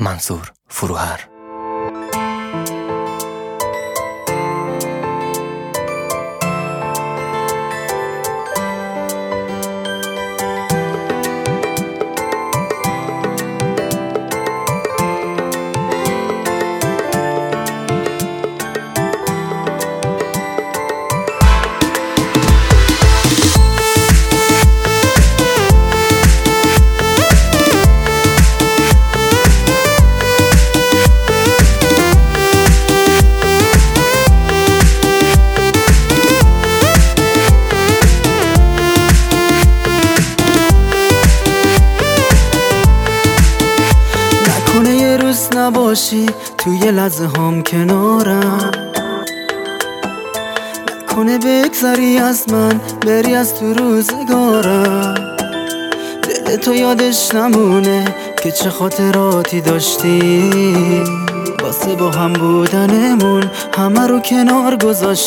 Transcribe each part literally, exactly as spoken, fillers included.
منصور فروهر. نباشی توی لحظه هم کنارم، نکنه بگذری از من بری از تو روزگارم. دل تو یادش نمونه که چه خاطراتی داشتی، واسه با هم بودنمون همه رو کنار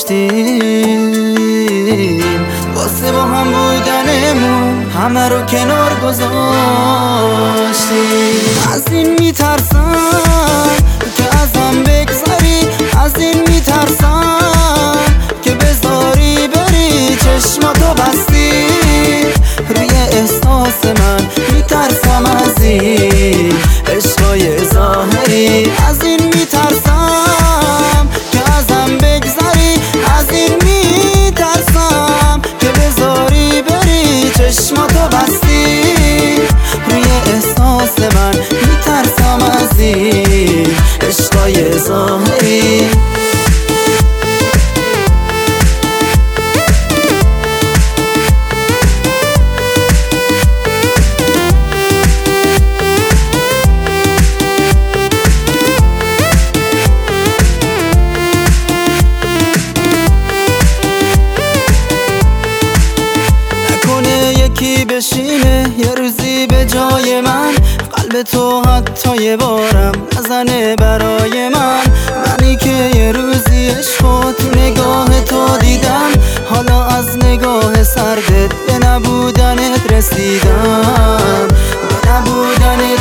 گذاشتیم، واسه با هم بودنمون همه رو کنار گذاشتیم. از این میترسم که ازم بگذری، از این میترسم که بذاری بری، چشماتو بستی روی احساس من، میترسم از این عشقای ظاهری. از این میترسم که ازم بگذری، از این میترسم که بذاری بری، چشماتو بستی روی احساس من، میترسم از این عشقای ظاهری. یکی بشینه یه روزی به جای من، قلب تو حتی یه بارم نزنه برای من. منی که یه روزی عشقو تو نگاه تو دیدم، حالا از نگاه سردت به نبودنت رسیدم، به نبودنت